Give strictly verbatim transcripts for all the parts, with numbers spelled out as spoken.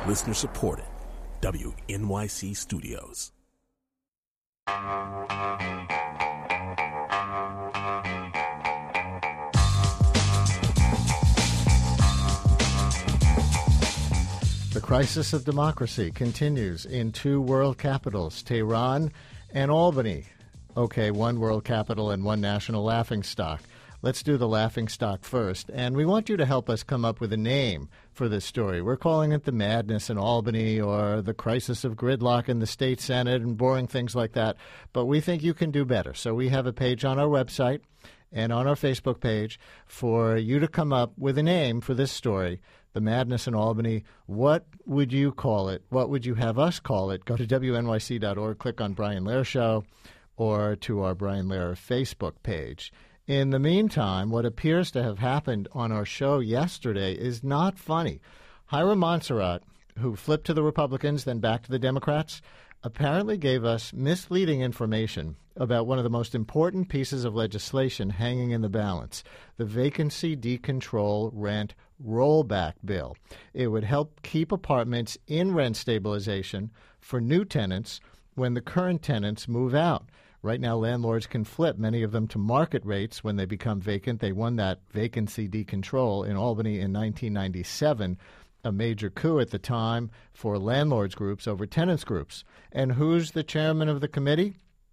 Listener supported. W N Y C Studios. The crisis of democracy continues in two world capitals, Tehran and Albany. Okay, one world capital and one national laughingstock. Let's do the laughingstock first, and we want you to help us come up with a name for this story. We're calling it the madness in Albany or the crisis of gridlock in the state senate and boring things like that, but we think you can do better. So we have a page on our website and on our Facebook page for you to come up with a name for this story, the madness in Albany. What would you call it? What would you have us call it? Go to W N Y C dot org, click on Brian Lehrer Show, or to our Brian Lehrer Facebook page. In the meantime, what appears to have happened on our show yesterday is not funny. Hiram Monserrat, who flipped to the Republicans, then back to the Democrats, apparently gave us misleading information about one of the most important pieces of legislation hanging in the balance, the Vacancy Decontrol Rent Rollback Bill. It would help keep apartments in rent stabilization for new tenants when the current tenants move out. Right now, landlords can flip many of them to market rates when they become vacant. They won that vacancy decontrol in Albany in nineteen ninety-seven, a major coup at the time for landlords groups over tenants groups. And who's the chairman of the committee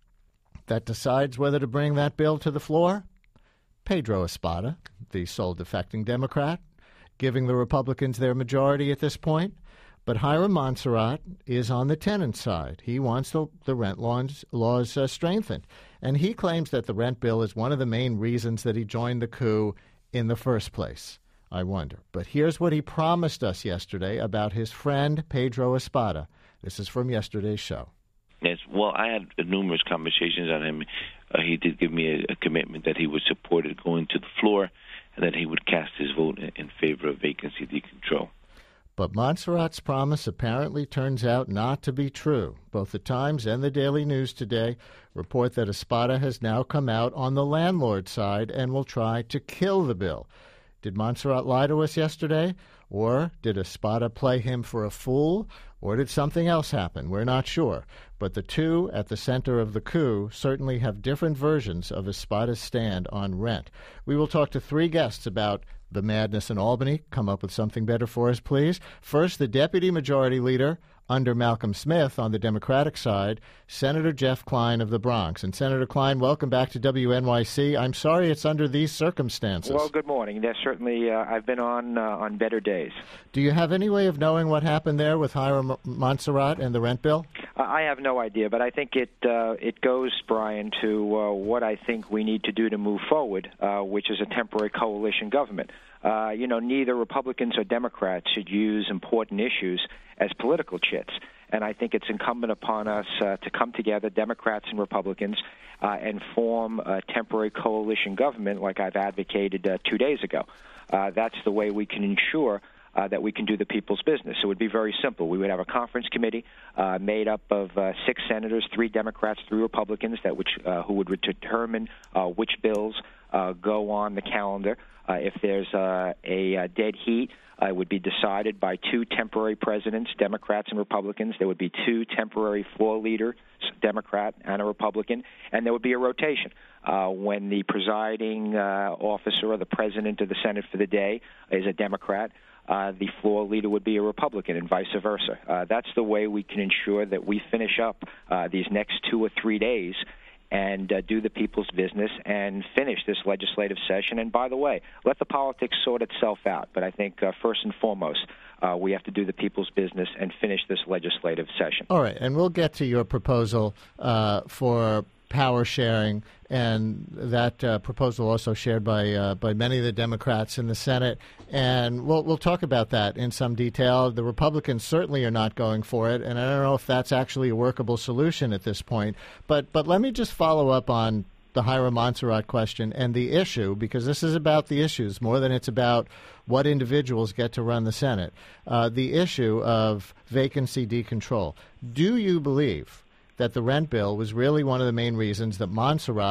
that decides whether to bring that bill to the floor? Pedro Espada, the sole defecting Democrat, giving the Republicans their majority at this point. But Hiram Monserrat is on the tenant side. He wants the, the rent laws, laws uh, strengthened. And he claims that the rent bill is one of the main reasons that he joined the coup in the first place. I wonder. But here's what he promised us yesterday about his friend Pedro Espada. This is from yesterday's show. Yes, well, I had numerous conversations on him. Uh, he did give me a, a commitment that he would support it going to the floor and that he would cast his vote in, in favor of vacancy decontrol. But Monserrat's promise apparently turns out not to be true. Both the Times and the Daily News today report that Espada has now come out on the landlord side and will try to kill the bill. Did Monserrat lie to us yesterday? Or did Espada play him for a fool? Or did something else happen? We're not sure. But the two at the center of the coup certainly have different versions of Espada's stand on rent. We will talk to three guests about the madness in Albany. Come up with something better for us, please. First, the Deputy Majority Leader under Malcolm Smith on the Democratic side, Senator Jeff Klein of the Bronx. And Senator Klein, welcome back to W N Y C. I'm sorry it's under these circumstances. Well, good morning. Yes, certainly, uh, I've been on uh, on better days. Do you have any way of knowing what happened there with Hiram Monserrat and the rent bill? Uh, I have no idea, but I think it uh, it goes, Brian, to uh, what I think we need to do to move forward, uh, which is a temporary coalition government. Uh, you know, neither Republicans or Democrats should use important issues as political chits. And I think it's incumbent upon us uh, to come together, Democrats and Republicans, uh, and form a temporary coalition government like I've advocated uh, two days ago. Uh, that's the way we can ensure uh, that we can do the people's business. It would be very simple. We would have a conference committee uh, made up of uh, six senators, three Democrats, three Republicans, that which uh, who would determine uh, which bills uh, go on the calendar. Uh, if there's uh, a, a dead heat, uh, it would be decided by two temporary presidents, Democrats and Republicans. There would be two temporary floor leaders, Democrat and a Republican, and there would be a rotation. Uh, when the presiding uh, officer or the president of the Senate for the day is a Democrat, uh, the floor leader would be a Republican and vice versa. Uh, that's the way we can ensure that we finish up uh, these next two or three days and uh, do the people's business and finish this legislative session. And by the way, let the politics sort itself out. But I think uh, first and foremost, uh, we have to do the people's business and finish this legislative session. All right, and we'll get to your proposal uh, for power sharing, and that uh, proposal also shared by uh, by many of the Democrats in the Senate. And we'll we'll talk about that in some detail. The Republicans certainly are not going for it, and I don't know if that's actually a workable solution at this point. But but let me just follow up on the Hiram Monserrat question and the issue, because this is about the issues more than it's about what individuals get to run the Senate. Uh, the issue of vacancy decontrol. Do you believe that the rent bill was really one of the main reasons that Monserrat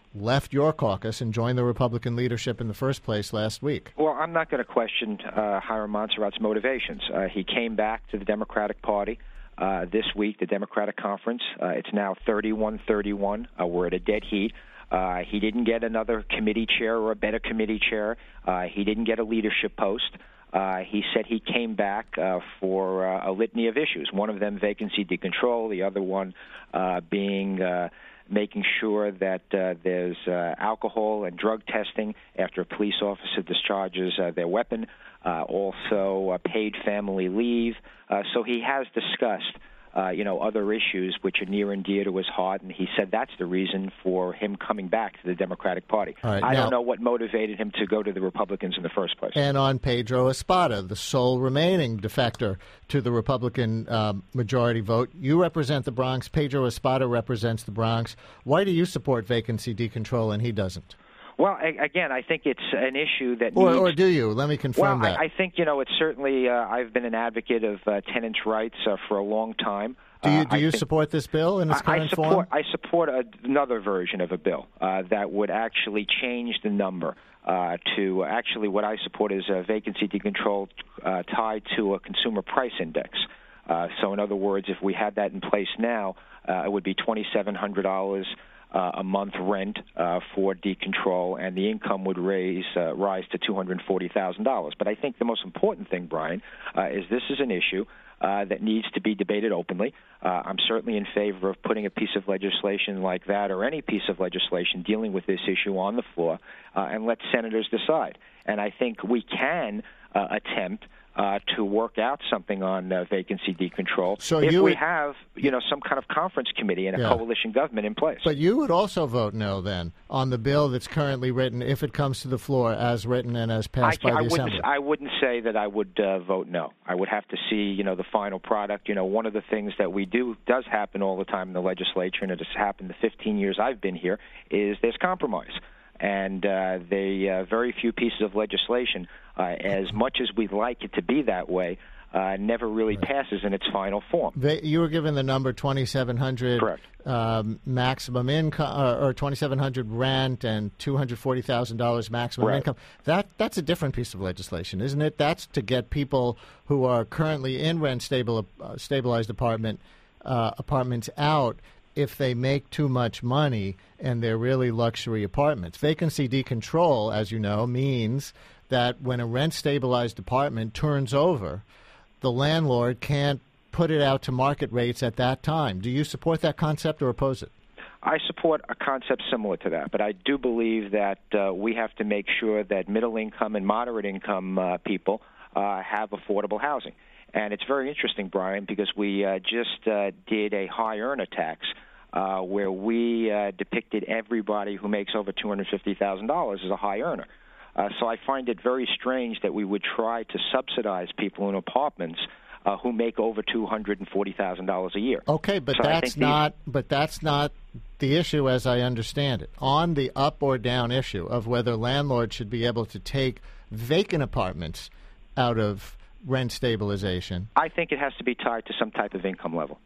left your caucus and joined the Republican leadership in the first place last week. Well, I'm not going to question uh, Hiram Monserrat's motivations. Uh, he came back to the Democratic Party uh, this week, the Democratic Conference. Uh, it's now thirty-one thirty-one. Uh, we're at a dead heat. Uh, he didn't get another committee chair or a better committee chair. Uh, he didn't get a leadership post. Uh, he said he came back uh, for uh, a litany of issues, one of them vacancy decontrol, the other one uh, being uh, making sure that uh, there's uh, alcohol and drug testing after a police officer discharges uh, their weapon, uh, also uh, paid family leave. Uh, so he has discussed Uh, you know, other issues which are near and dear to his heart, and he said that's the reason for him coming back to the Democratic Party. Right, I now, don't know what motivated him to go to the Republicans in the first place. And on Pedro Espada, the sole remaining defector to the Republican um, majority vote, you represent the Bronx. Pedro Espada represents the Bronx. Why do you support vacancy decontrol and he doesn't? Well, again, I think it's an issue that or, needs... Or do you? Let me confirm well, that. I, I think, you know, it's certainly... Uh, I've been an advocate of uh, tenants' rights uh, for a long time. Do you, uh, do you think, support this bill in its current I support, form? I support a, another version of a bill uh, that would actually change the number uh, to... Actually, what I support is a vacancy decontrol uh, tied to a consumer price index. Uh, so, in other words, if we had that in place now, uh, it would be twenty-seven hundred dollars Uh, a month rent uh, for decontrol, and the income would raise uh, rise to two hundred forty thousand dollars. But I think the most important thing, Brian, uh, is this is an issue uh, that needs to be debated openly. Uh, I'm certainly in favor of putting a piece of legislation like that or any piece of legislation dealing with this issue on the floor uh, and let senators decide. And I think we can uh, attempt Uh, to work out something on uh, vacancy decontrol so if you we would, have, you know, some kind of conference committee and a yeah. coalition government in place. But you would also vote no, then, on the bill that's currently written, if it comes to the floor as written and as passed I, by I the wouldn't, Assembly. I wouldn't say that I would uh, vote no. I would have to see, you know, the final product. You know, one of the things that we do does happen all the time in the legislature, and it has happened the fifteen years I've been here, is there's compromise. And uh, they uh, very few pieces of legislation, uh, as much as we'd like it to be that way, uh, never really right. passes in its final form. They, you were given the number twenty-seven hundred Correct. Um, maximum income, or, or twenty-seven hundred rent, and two hundred forty thousand dollars maximum right. income. That that's a different piece of legislation, isn't it? That's to get people who are currently in rent stable uh, stabilized apartment uh, apartments out if they make too much money and they're really luxury apartments. Vacancy decontrol, as you know, means that when a rent-stabilized apartment turns over, the landlord can't put it out to market rates at that time. Do you support that concept or oppose it? I support a concept similar to that, but I do believe that uh, we have to make sure that middle-income and moderate-income uh, people uh, have affordable housing. And it's very interesting, Brian, because we uh, just uh, did a high earner tax uh, where we uh, depicted everybody who makes over two hundred fifty thousand dollars as a high earner. Uh, so I find it very strange that we would try to subsidize people in apartments uh, who make over two hundred forty thousand dollars a year. Okay, but so that's not these... but that's not the issue as I understand it. On the up or down issue of whether landlords should be able to take vacant apartments out of rent stabilization. I think it has to be tied to some type of income level.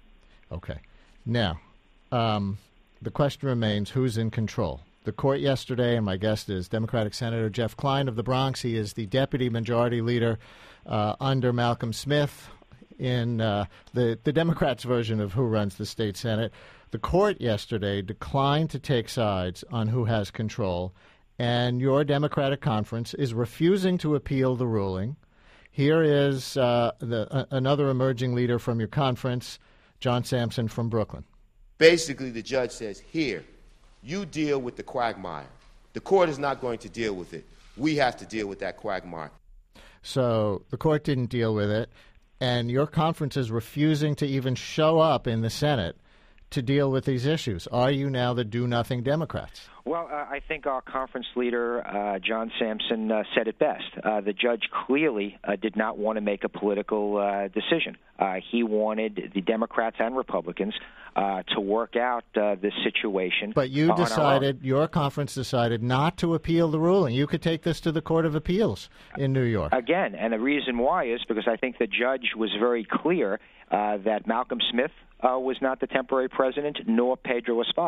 Okay. Now, um, the question remains, who's in control? The court yesterday, and my guest is Democratic Senator Jeff Klein of the Bronx. He is the deputy majority leader uh, under Malcolm Smith in uh, the, the Democrats' version of who runs the state Senate. The court yesterday declined to take sides on who has control, and your Democratic conference is refusing to appeal the ruling. Here is uh, the, uh, another emerging leader from your conference, John Sampson from Brooklyn. Basically, the judge says, here, you deal with the quagmire. The court is not going to deal with it. We have to deal with that quagmire. So the court didn't deal with it, and your conference is refusing to even show up in the Senate to deal with these issues. Are you now the do-nothing Democrats? Well, uh, I think our conference leader, uh, John Sampson, uh, said it best. Uh, the judge clearly uh, did not want to make a political uh, decision. Uh, he wanted the Democrats and Republicans uh, to work out uh, this situation. But you on decided, your conference decided not to appeal the ruling. You could take this to the Court of Appeals in New York. Again, and the reason why is because I think the judge was very clear uh, that Malcolm Smith uh, was not the temporary president, nor Pedro Espada.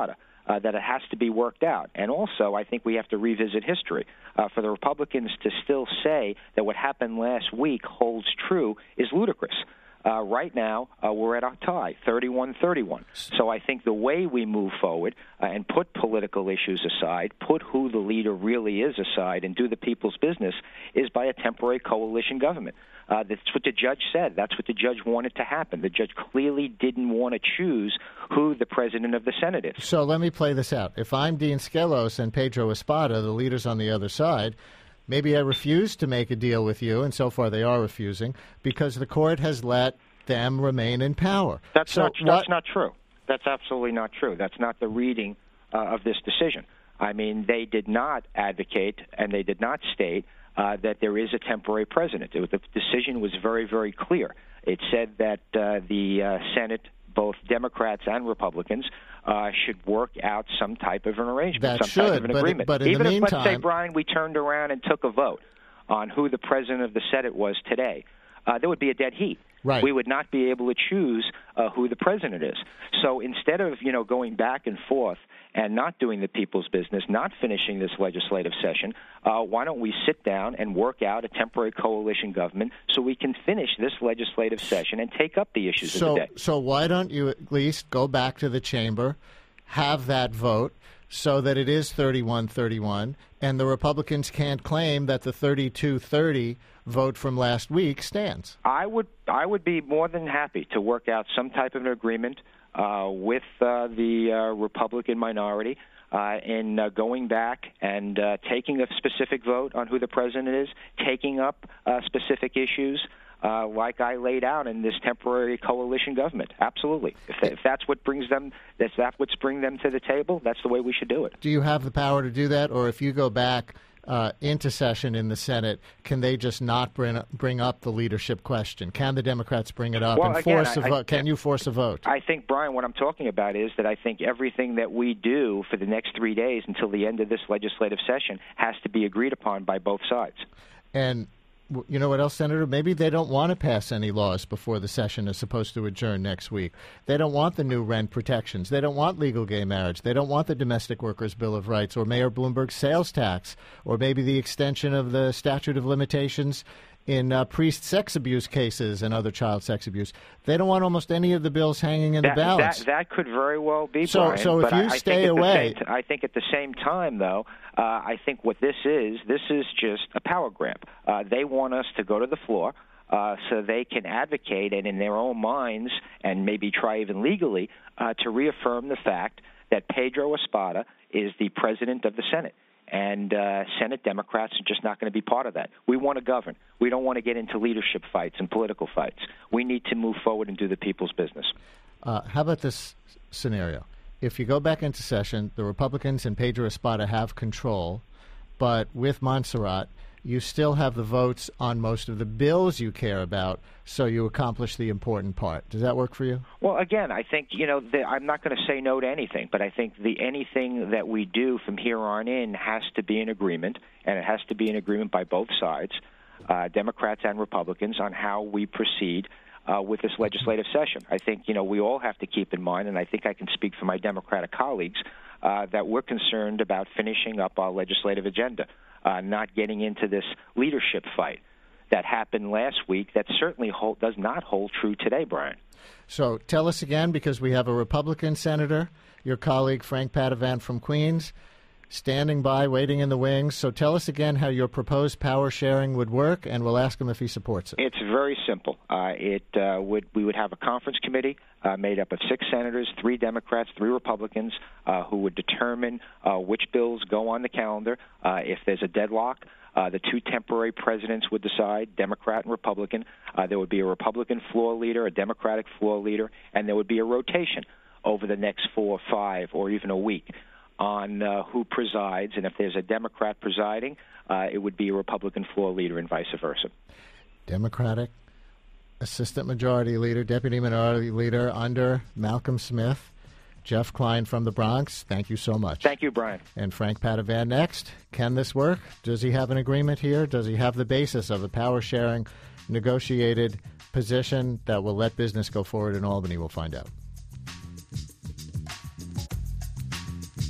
uh, that it has to be worked out. And also, I think we have to revisit history. Uh, for the Republicans to still say that what happened last week holds true is ludicrous. Uh, right now, uh, we're at a tie, thirty-one thirty-one. So I think the way we move forward uh, and put political issues aside, put who the leader really is aside, and do the people's business is by a temporary coalition government. Uh, that's what the judge said. That's what the judge wanted to happen. The judge clearly didn't want to choose who the president of the Senate is. So let me play this out. If I'm Dean Skelos and Pedro Espada, the leaders on the other side, maybe I refuse to make a deal with you, and so far they are refusing, because the court has let them remain in power. That's, so not, what, that's not true. That's absolutely not true. That's not the reading uh, of this decision. I mean, they did not advocate and they did not state uh, that there is a temporary president. It was, the decision was very, very clear. It said that uh, the uh, Senate, both Democrats and Republicans, uh, should work out some type of an arrangement, that some should, type of an but, agreement. But in Even the if, meantime, let's say, Brian, we turned around and took a vote on who the president of the Senate was today, uh, there would be a dead heat. Right. We would not be able to choose uh, who the president is. So instead of, you know, going back and forth and not doing the people's business, not finishing this legislative session, uh, why don't we sit down and work out a temporary coalition government so we can finish this legislative session and take up the issues so, of the day? So why don't you at least go back to the chamber, have that vote, so that it is thirty-one thirty-one, and the Republicans can't claim that the thirty-two thirty vote from last week stands? I would I would be more than happy to work out some type of an agreement uh, with uh, the uh, Republican minority uh, in uh, going back and uh, taking a specific vote on who the president is, taking up uh, specific issues uh, like I laid out in this temporary coalition government. Absolutely. If, that, if that's what brings them, if that's what's bring them to the table, that's the way we should do it. Do you have the power to do that, or if you go back Uh, into session in the Senate, can they just not bring bring up the leadership question? Can the Democrats bring it up well, and again, force a I, vote? Can you force a vote? I think, Brian, what I'm talking about is that I think everything that we do for the next three days until the end of this legislative session has to be agreed upon by both sides. And you know what else, Senator? Maybe they don't want to pass any laws before the session is supposed to adjourn next week. They don't want the new rent protections. They don't want legal gay marriage. They don't want the Domestic Workers Bill of Rights or Mayor Bloomberg's sales tax, or maybe the extension of the statute of limitations in uh, priest sex abuse cases and other child sex abuse. They don't want almost any of the bills hanging in that, the balance. That, that could very well be, so, Brian. So if but you I, stay I away... Same, I think at the same time, though, uh, I think what this is, this is just a power grab. Uh, they want us to go to the floor uh, so they can advocate and in their own minds and maybe try even legally uh, to reaffirm the fact that Pedro Espada is the president of the Senate. And uh, Senate Democrats are just not going to be part of that. We want to govern. We don't want to get into leadership fights and political fights. We need to move forward and do the people's business. Uh, how about this scenario? If you go back into session, the Republicans and Pedro Espada have control, but with Montserrat, you still have the votes on most of the bills you care about, so you accomplish the important part. Does that work for you? Well, again, I think, you know, the, I'm not going to say no to anything, but I think the anything that we do from here on in has to be an agreement, and it has to be an agreement by both sides, uh, Democrats and Republicans, on how we proceed uh, with this legislative session. I think, you know, we all have to keep in mind, and I think I can speak for my Democratic colleagues, uh, that we're concerned about finishing up our legislative agenda. Uh, not getting into this leadership fight that happened last week that certainly hold, does not hold true today, Brian. So tell us again, because we have a Republican senator, your colleague Frank Padovan from Queens, standing by, waiting in the wings. So tell us again how your proposed power sharing would work, and we'll ask him if he supports it. It's very simple. Uh, it uh, would we would have a conference committee uh, made up of six senators, three Democrats, three Republicans, uh, who would determine uh, which bills go on the calendar. Uh, if there's a deadlock, uh, the two temporary presidents would decide, Democrat and Republican. Uh, there would be a Republican floor leader, a Democratic floor leader, and there would be a rotation over the next four, five, or even a week on uh, who presides, and if there's a Democrat presiding, uh, it would be a Republican floor leader and vice versa. Democratic Assistant Majority Leader, Deputy Minority Leader under Malcolm Smith. Jeff Klein from the Bronx, thank you so much. Thank you, Brian. And Frank Padovan next. Can this work? Does he have an agreement here? Does he have the basis of a power-sharing, negotiated position that will let business go forward in Albany? We'll find out.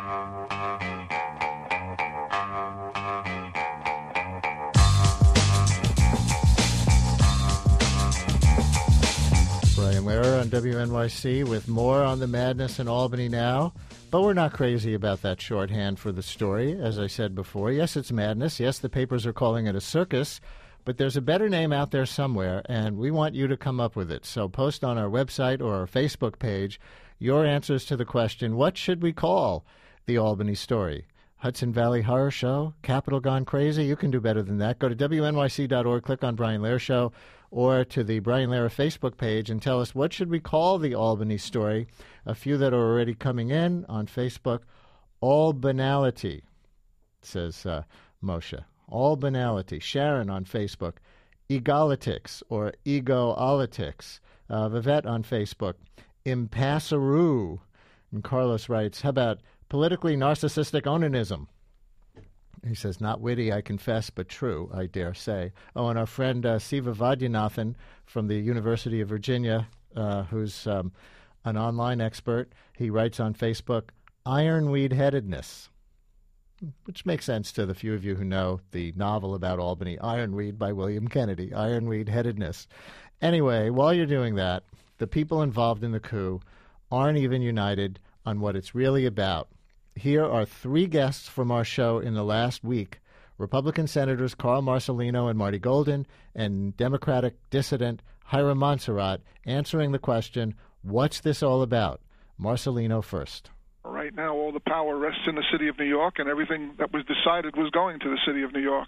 Brian Lehrer on W N Y C with more on the madness in Albany now. But we're not crazy about that shorthand for the story, as I said before. Yes, it's madness. Yes, the papers are calling it a circus. But there's a better name out there somewhere, and we want you to come up with it. So post on our website or our Facebook page your answers to the question, what should we call the Albany story? Hudson Valley Horror Show? Capitol Gone Crazy? You can do better than that. Go to W N Y C dot org, click on Brian Lehrer Show, or to the Brian Lehrer Facebook page and tell us what should we call the Albany story. A few that are already coming in on Facebook. All banality, says uh, Moshe. All banality. Sharon on Facebook. Egalitics or egoolitics. Uh, Vivette on Facebook. Impasseroo. And Carlos writes, how about politically narcissistic onanism? He says, not witty, I confess, but true, I dare say. Oh, and our friend uh, Siva Vaidyanathan from the University of Virginia, uh, who's um, an online expert, he writes on Facebook, ironweed-headedness, which makes sense to the few of you who know the novel about Albany, Ironweed by William Kennedy, ironweed-headedness. Anyway, while you're doing that, the people involved in the coup aren't even united on what it's really about. Here are three guests from our show in the last week, Republican Senators Carl Marcelino and Marty Golden, and Democratic dissident Hiram Monserrat, answering the question, what's this all about? Marcelino first. Right now, all the power rests in the city of New York, and everything that was decided was going to the city of New York.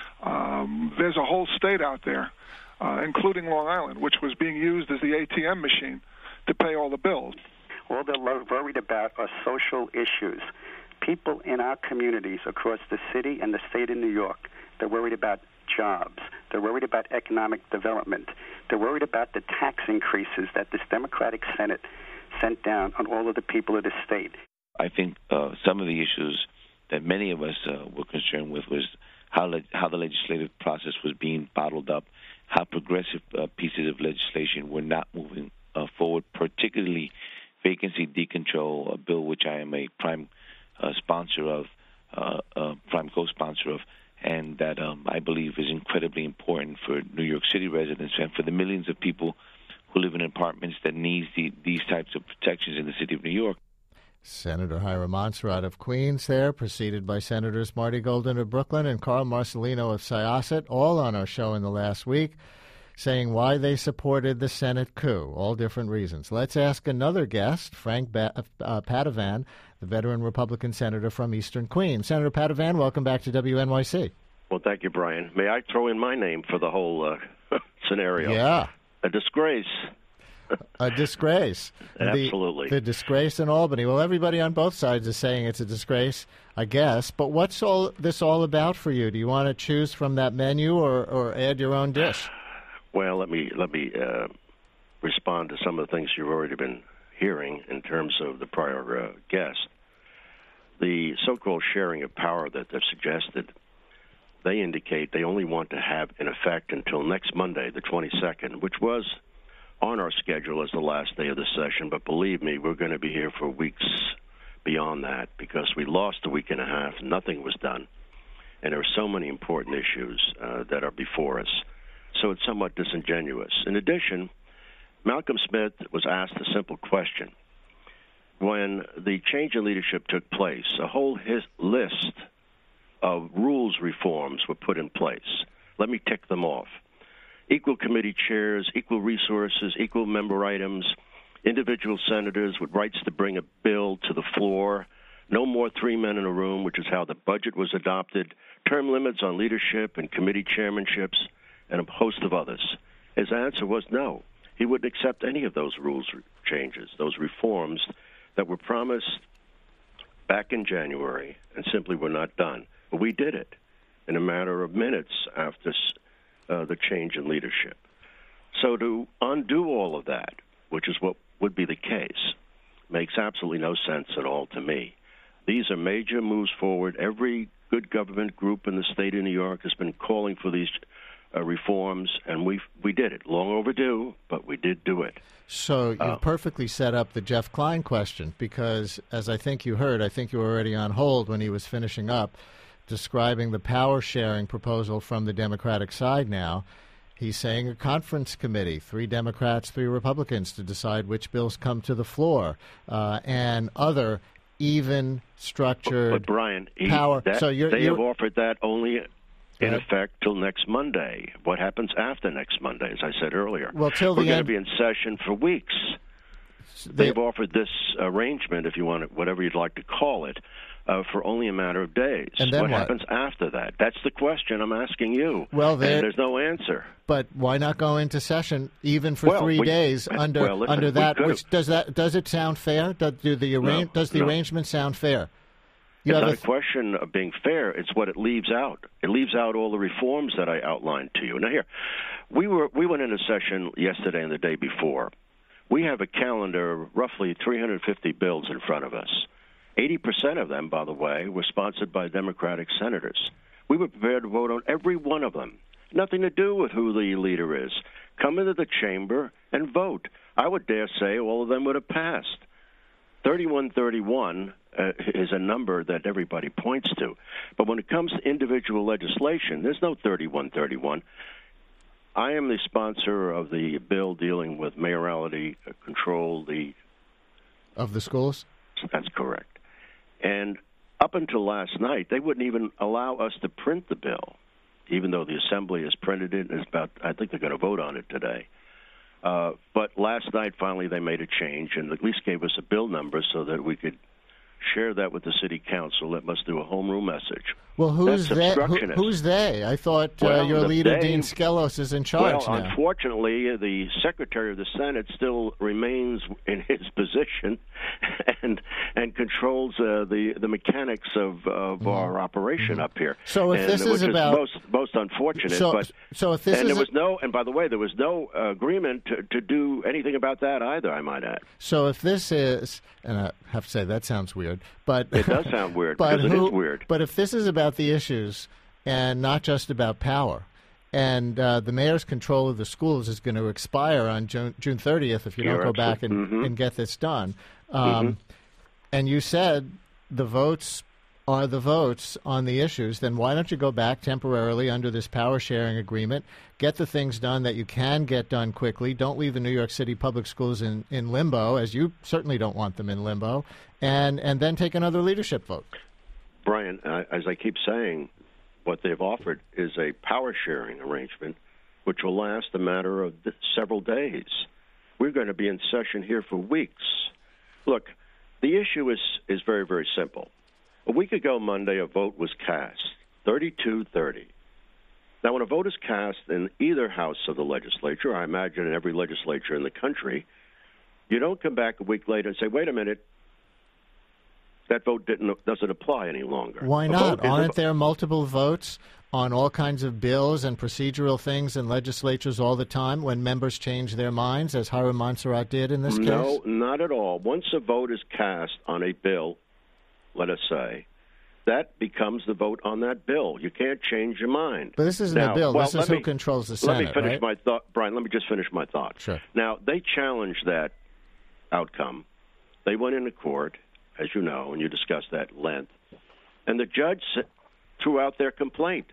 Um, there's a whole state out there, uh, including Long Island, which was being used as the A T M machine to pay all the bills. All they're worried about are social issues. People in our communities across the city and the state of New York, they're worried about jobs. They're worried about economic development. They're worried about the tax increases that this Democratic Senate sent down on all of the people of the state. I think uh, some of the issues that many of us uh, were concerned with was how le- how the legislative process was being bottled up, how progressive uh, pieces of legislation were not moving uh, forward, particularly vacancy decontrol, a bill which I am a prime uh, sponsor of, uh, uh, prime co-sponsor of, and that um, I believe is incredibly important for New York City residents and for the millions of people who live in apartments that need the, these types of protections in the city of New York. Senator Hiram Monserrat of Queens there, preceded by Senators Marty Golden of Brooklyn and Carl Marcelino of Syosset, all on our show in the last week, saying why they supported the Senate coup, all different reasons. Let's ask another guest, Frank ba- uh, Padovan, the veteran Republican senator from Eastern Queens. Senator Padovan, welcome back to W N Y C. Well, thank you, Brian. May I throw in my name for the whole uh, scenario? Yeah. A disgrace. A disgrace. Absolutely. The, the disgrace in Albany. Well, everybody on both sides is saying it's a disgrace, I guess. But what's all this all about for you? Do you want to choose from that menu or, or add your own dish? Well, let me let me uh, respond to some of the things you've already been hearing in terms of the prior uh, guest. The so-called sharing of power that they've suggested, they indicate they only want to have in effect until next Monday, the twenty-second, which was on our schedule as the last day of the session. But believe me, we're going to be here for weeks beyond that because we lost a week and a half. Nothing was done. And there are so many important issues uh, that are before us. So it's somewhat disingenuous. In addition, Malcolm Smith was asked a simple question. When the change in leadership took place, a whole his list of rules reforms were put in place. Let me tick them off. Equal committee chairs, equal resources, equal member items, individual senators with rights to bring a bill to the floor, no more three men in a room, which is how the budget was adopted, term limits on leadership and committee chairmanships, and a host of others. His answer was no. He wouldn't accept any of those rules changes, those reforms that were promised back in January and simply were not done. But we did it in a matter of minutes after uh, the change in leadership. So to undo all of that, which is what would be the case, makes absolutely no sense at all to me. These are major moves forward. Every good government group in the state of New York has been calling for these uh, reforms, and we we did it. Long overdue, but we did do it. So you Uh, perfectly set up the Jeff Klein question because, as I think you heard, I think you were already on hold when he was finishing up, describing the power-sharing proposal from the Democratic side now. He's saying a conference committee, three Democrats, three Republicans, to decide which bills come to the floor, uh, and other even structured but, but Brian, he, power. That, so you're, they you're, have offered that only in Right. effect till next Monday. What happens after next Monday, as I said earlier? Well, till We're the going end- to be in session for weeks. they- They've offered this arrangement, if you want it, whatever you'd like to call it, uh, for only a matter of days. And then what, what? happens after that? That's the question I'm asking you. Well, there- and there's no answer. But why not go into session even for Well, three we- days under well, listen, under we that? could've- Which does that does it sound fair? Does, do the arrange, No, does the no. arrangement sound fair? You It's have not a a question of being fair. It's what it leaves out. It leaves out all the reforms that I outlined to you. Now, here, we were we went into session yesterday and the day before. We have a calendar of roughly three hundred fifty bills in front of us. eighty percent of them, by the way, were sponsored by Democratic senators. We were prepared to vote on every one of them. Nothing to do with who the leader is. Come into the chamber and vote. I would dare say all of them would have passed. thirty-one thirty-one uh, is a number that everybody points to. But when it comes to individual legislation, there's no thirty-one thirty-one. I am the sponsor of the bill dealing with mayoralty uh, control. The of the schools. That's correct. And up until last night, they wouldn't even allow us to print the bill, even though the Assembly has printed it. And it's about, I think they're going to vote on it today. Uh, but last night, finally, they made a change and at least gave us a bill number so that we could share that with the city council. Let us do a home rule message. Well, who's That's they? Who, obstructionist. who's they? I thought uh, Well, your the leader, they- Dean Skelos, is in charge Well, now. unfortunately, the Secretary of the Senate still remains in his position and and controls uh, the the mechanics of, of Mm-hmm. our operation up here. So if and, this which is about- most most unfortunate, So- but so if this and is there a- was no and by the way, there was no uh, agreement to, to do anything about that either. I might add. So if this is, and I have to say that sounds weird, but It does sound weird but because it who- is weird. But if this is about the issues and not just about power, and uh, the mayor's control of the schools is going to expire on June, June thirtieth if you You're don't go back and, absolute- mhm. and get this done, um, and you said the votes are the votes on the issues, then why don't you go back temporarily under this power sharing agreement, get the things done that you can get done quickly, don't leave the New York City public schools in, in limbo, as you certainly don't want them in limbo, and, and then take another leadership vote. Brian, uh, as I keep saying, what they've offered is a power-sharing arrangement which will last a matter of th- several days. We're going to be in session here for weeks. Look, the issue is, is very, very simple. A week ago Monday, a vote was cast, thirty-two thirty. Now, when a vote is cast in either house of the legislature, I imagine in every legislature in the country, you don't come back a week later and say, wait a minute, that vote didn't doesn't apply any longer. Why A not? vote is a Aren't vo- there multiple votes on all kinds of bills and procedural things in legislatures all the time when members change their minds, as Hiram Montserrat did in this No, case? not at all. Once a vote is cast on a bill, let us say, that becomes the vote on that bill. You can't change your mind. But this isn't Now, a bill. well, This is let who me- controls the Senate, Let me finish right? my thought, Brian. Let me just finish my thought. Sure. Now, they challenged that outcome. They went into court, as you know, and you discussed that at length, and the judge s- threw out their complaint.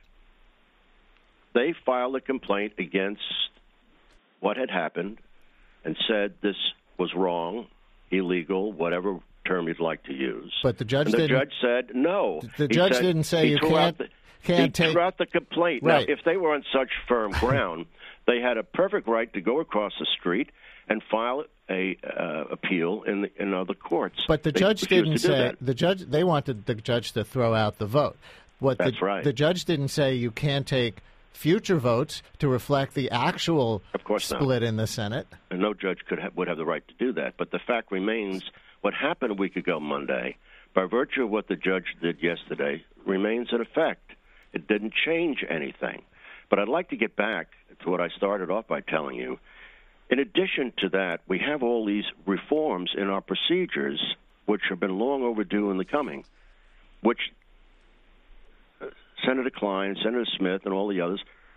They filed a complaint against what had happened and said this was wrong, illegal, whatever term you'd like to use. But the judge and the didn't- judge said no. The He judge said- didn't say he you threw can't- out the, can't he take- threw out the complaint. Right. Now, if they were on such firm ground, they had a perfect right to go across the street and file a uh, appeal in the, in other courts. But the They judge refused didn't to do say that. the judge. They wanted the judge to throw out the vote. What That's the, right. The judge didn't say you can't take future votes to reflect the actual Of course not. split in the Senate. And no judge could have, would have the right to do that. But the fact remains, what happened a week ago Monday, by virtue of what the judge did yesterday, remains in effect. It didn't change anything. But I'd like to get back to what I started off by telling you. In addition to that, we have all these reforms in our procedures, which have been long overdue in the coming, which uh, Senator Klein, Senator Smith, and all the others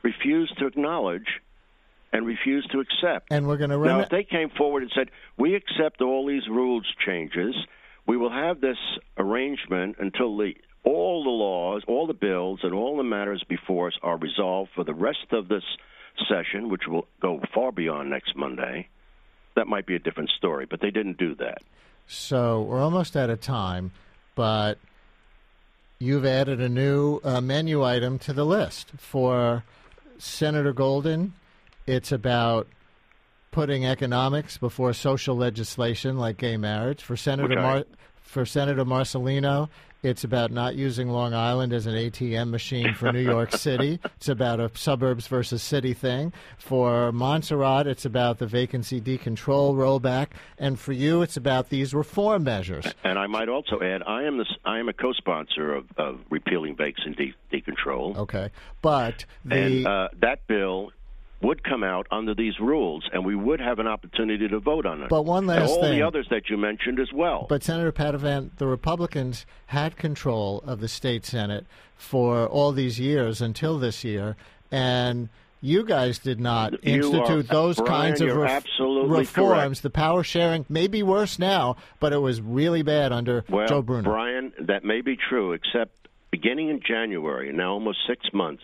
refused to acknowledge and refused to accept. And we're going to Now, run. if they came forward and said, we accept all these rules changes, we will have this arrangement until the all the laws, all the bills, and all the matters before us are resolved for the rest of this session, which will go far beyond next Monday, that might be a different story. But they didn't do that. So we're almost out of time, but you've added a new uh, menu item to the list. For Senator Golden, it's about putting economics before social legislation like gay marriage. For Senator Mar- for Senator Marcelino, it's about not using Long Island as an A T M machine for New York City. It's about a suburbs versus city thing. For Montserrat, it's about the vacancy decontrol rollback. And for you, it's about these reform measures. And I might also add, I am the, I am a co-sponsor of, of repealing vacancy de- decontrol. Okay. But the... And uh, that bill would come out under these rules, and we would have an opportunity to vote on it. But one last and all thing. the others that you mentioned as well. But Senator Padovan, the Republicans had control of the state Senate for all these years until this year, and you guys did not You institute are, those Brian, kinds of you're ref- absolutely reforms. correct. The power sharing may be worse now, but it was really bad under well, Joe Bruno. Brian, that may be true, except beginning in January, now almost six months,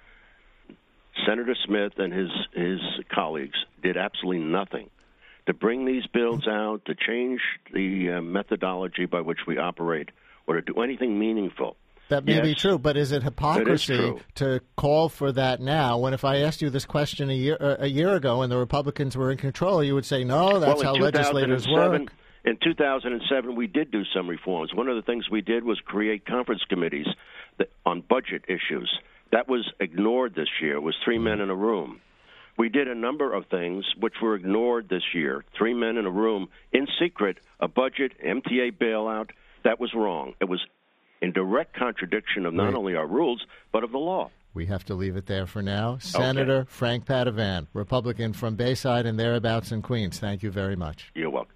Senator Smith and his, his colleagues did absolutely nothing to bring these bills out, to change the uh, methodology by which we operate, or to do anything meaningful. That may yes, be true, but is it hypocrisy true. to call for that now when if I asked you this question a year uh, a year ago and the Republicans were in control, you would say, no, that's well, how legislators work. In two thousand seven, we did do some reforms. One of the things we did was create conference committees that, on budget issues. That was ignored this year. It was three men in a room. We did a number of things which were ignored this year. Three men in a room, in secret, a budget, M T A bailout. That was wrong. It was in direct contradiction of not Right. only our rules, but of the law. We have to leave it there for now. Senator Okay. Frank Padovan, Republican from Bayside and thereabouts in Queens. Thank you very much. You're welcome.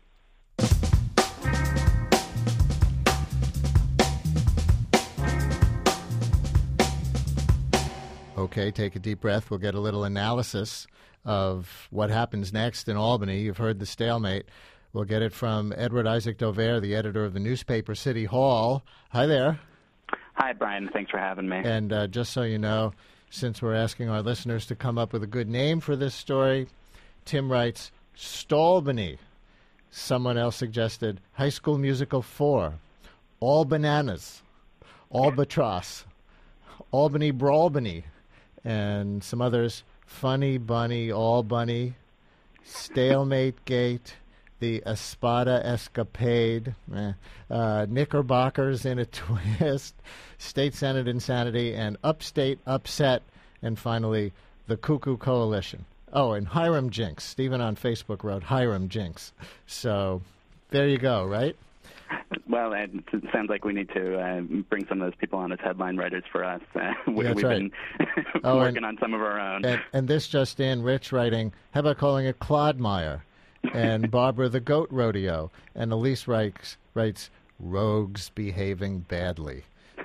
Okay, take a deep breath. We'll get a little analysis of what happens next in Albany. You've heard the stalemate. We'll get it from Edward Isaac Dover, the editor of the newspaper City Hall. Hi there. Hi, Brian. Thanks for having me. And uh, just so you know, since we're asking our listeners to come up with a good name for this story, Tim writes, Stolbany. Someone else suggested High School Musical four, All Bananas, Albatross, Albany Brawlbany, and some others, Funny Bunny, All Bunny, Stalemate Gate, The Espada Escapade, eh, uh, Knickerbockers in a Twist, State Senate Insanity, and Upstate Upset, and finally, The Cuckoo Coalition. Oh, and Hiram Jinks. Stephen on Facebook wrote Hiram Jinks. So there you go, right? Well, it sounds like we need to uh, bring some of those people on as headline writers for us. Uh, we, That's we've right. been Oh, working and, on some of our own. And, and this just in, Rich writing, how about calling it Clodmire? And Barbara the Goat Rodeo. And Elise writes, writes Rogues Behaving Badly.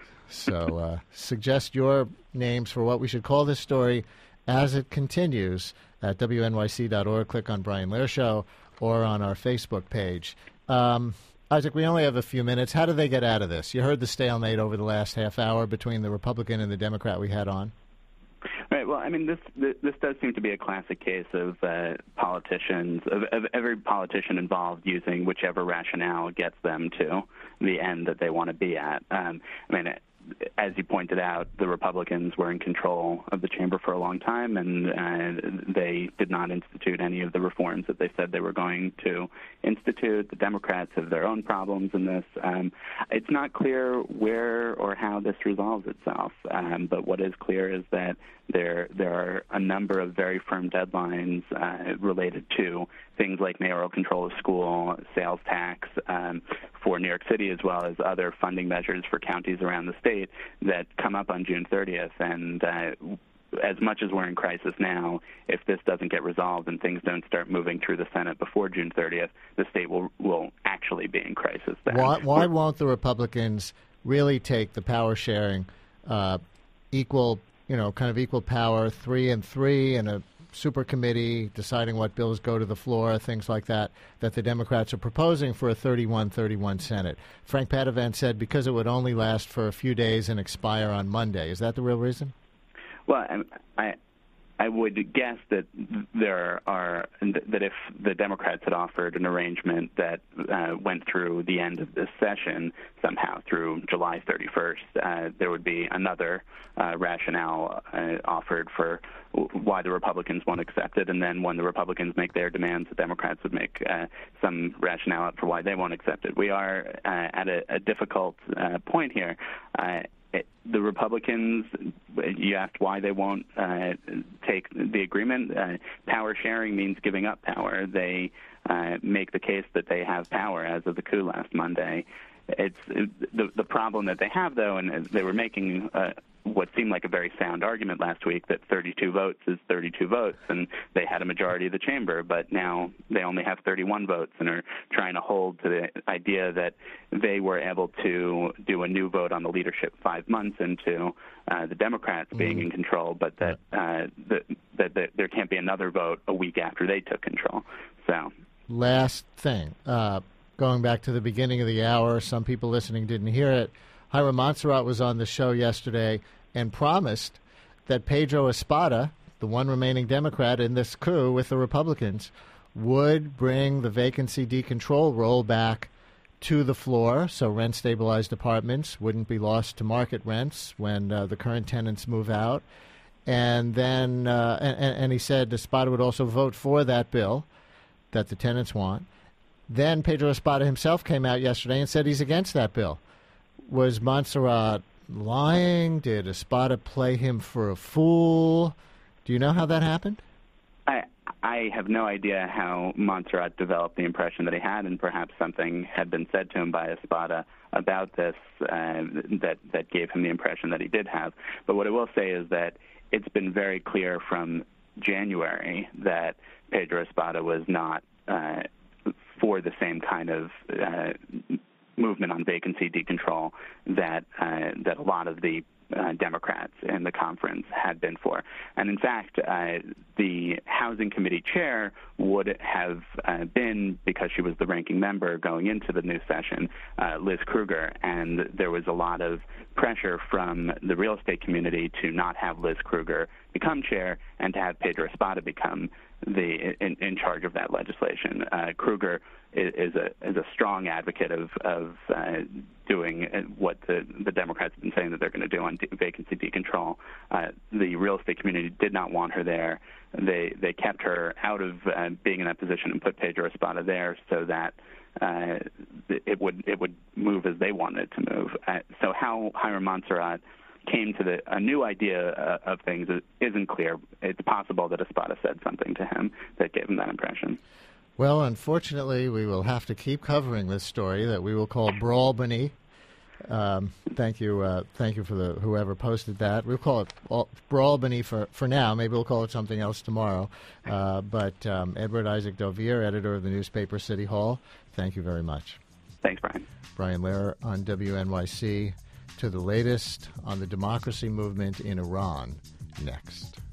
So uh, suggest your names for what we should call this story as it continues at W N Y C dot org. Click on Brian Lehrer Show or on our Facebook page. Um, Isaac, we only have a few minutes. How do they get out of this? You heard the stalemate over the last half hour between the Republican and the Democrat we had on. Right. Well, I mean, this this does seem to be a classic case of uh, politicians, of, of every politician involved using whichever rationale gets them to the end that they want to be at. Um, I mean, as you pointed out, the Republicans were in control of the chamber for a long time, and uh, they did not institute any of the reforms that they said they were going to institute. The Democrats have their own problems in this. Um, it's not clear where or how this resolves itself, um, but what is clear is that there there are a number of very firm deadlines uh, related to things like mayoral control of school, sales tax um, for New York City, as well as other funding measures for counties around the state that come up on June thirtieth. And uh, as much as we're in crisis now, if this doesn't get resolved and things don't start moving through the Senate before June thirtieth, the state will, will actually be in crisis then. Why, why won't the Republicans really take the power-sharing, uh, equal you know, kind of equal power, three and three, and a super committee deciding what bills go to the floor, things like that, that the Democrats are proposing for a thirty-one thirty-one Senate. Frank Padovan said because it would only last for a few days and expire on Monday. Is that the real reason? Well, I, I would guess that there are that if the Democrats had offered an arrangement that uh, went through the end of this session somehow through July thirty-first, uh, there would be another uh, rationale uh, offered for why the Republicans won't accept it, and then when the Republicans make their demands, the Democrats would make uh, some rationale up for why they won't accept it. We are uh, at a, a difficult uh, point here. Uh, It, the Republicans, you asked why they won't uh, take the agreement. Uh, power sharing means giving up power. They uh, make the case that they have power as of the coup last Monday. It's it, the the problem that they have, though, and they were making uh, what seemed like a very sound argument last week that thirty-two votes is thirty-two votes, and they had a majority of the chamber, but now they only have thirty-one votes and are trying to hold to the idea that they were able to do a new vote on the leadership five months into uh, the Democrats mm-hmm. being in control, but that, uh, the, that that there can't be another vote a week after they took control. So, last thing, uh, going back to the beginning of the hour, some people listening didn't hear it. Hiram Monserrat was on the show yesterday and promised that Pedro Espada, the one remaining Democrat in this coup with the Republicans, would bring the vacancy decontrol roll back to the floor so rent-stabilized apartments wouldn't be lost to market rents when uh, the current tenants move out. And then, uh, and, and he said Espada would also vote for that bill that the tenants want. Then Pedro Espada himself came out yesterday and said he's against that bill. Was Monserrat lying? Did Espada play him for a fool? Do you know how that happened? I I have no idea how Monserrat developed the impression that he had, and perhaps something had been said to him by Espada about this uh, that, that gave him the impression that he did have. But what I will say is that it's been very clear from January that Pedro Espada was not uh, for the same kind of uh, movement on vacancy decontrol that uh, that a lot of the uh, Democrats in the conference had been for. And in fact, uh, the Housing Committee chair would have uh, been, because she was the ranking member going into the new session, uh, Liz Kruger, and there was a lot of pressure from the real estate community to not have Liz Kruger become chair and to have Pedro Espada become the in, in charge of that legislation. Uh, Kruger is, is a is a strong advocate of of uh, doing what the the Democrats have been saying that they're going to do on de- vacancy decontrol. Uh, the real estate community did not want her there. They they kept her out of uh, being in that position and put Pedro Espada there so that uh, it would it would move as they wanted it to move. Uh, so how Hiram Monserrat came to the, a new idea uh, of things isn't clear. It's possible that Espada said something to him that gave him that impression. Well, unfortunately, we will have to keep covering this story that we will call Brawlbany. Um, thank you, uh, thank you for the whoever posted that. We'll call it Brawlbany for for now. Maybe we'll call it something else tomorrow. Uh, but um, Edward Isaac Dovier, editor of the newspaper City Hall, thank you very much. Thanks, Brian. Brian Lehrer on W N Y C. To the latest on the democracy movement in Iran next.